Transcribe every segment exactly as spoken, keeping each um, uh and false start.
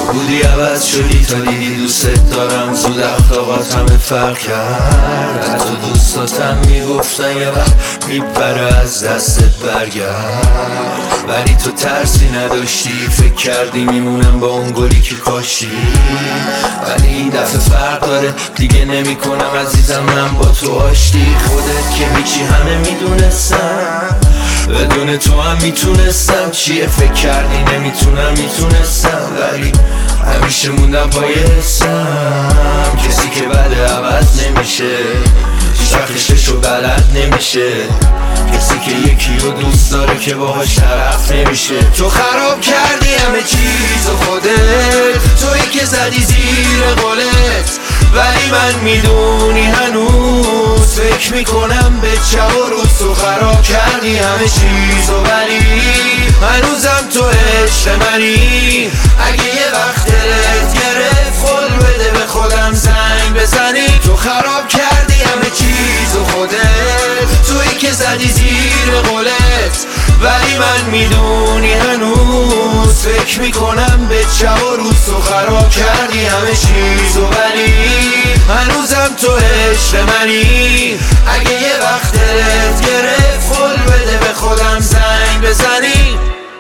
بودی عوض شدی تا دیدی دوست دارم. زود اخلاقات همه فرق کرد. حتی دوستاتم میگفتن یه وقت میپره از دستت برگرد. ولی تو ترسی نداشتی، فکر کردی میمونم با اون گلی که کاشتی. ولی این دفعه فرق داره، دیگه نمی کنم عزیزم من با تو آشتی. خودت که میچی همه میدونستم، بدون تو هم میتونستم. چیه فکر کردی نمیتونم؟ میتونستم ولی همیشه موندم پای حسم. کسی که بده عوض نمیشه، هیچ وقتشو بلد نمیشه. کسی که یکی رو دوست داره که باهاش طرف نمیشه. تو خراب کردی همه چیز و خودت، تویی که زدی زیر قولت. ولی من میدونی هنوز فکر میکنم به شب و روز. تو خراب کردی همه چیز و ولی هنوزم تو عشق منی. اگه یه وقت دلت گرفت قول بده به خودم زنگ بزنی. تو خراب کردی همه چیز و خودت، تویی که زدی زیر قولت. ولی من میدونی هنوز فکر میکنم به شب و روز. تو خراب کردی همه چیز و ولی هنوزم تو عشق منی. اگه یه وقت دلت گرفت قول بده به خودم زنگ بزنی.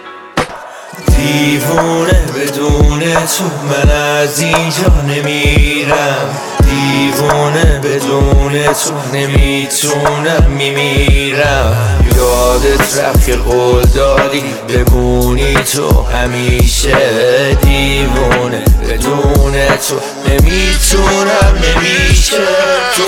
دیوونه بدون تو من از اینجا نمیرم. دیوونه بدون تو نمیتونم میمیرم. یادت رفت که قول دادی بمونی تو همیشه. دیوونه بدون تو نمیتونم نمیشه.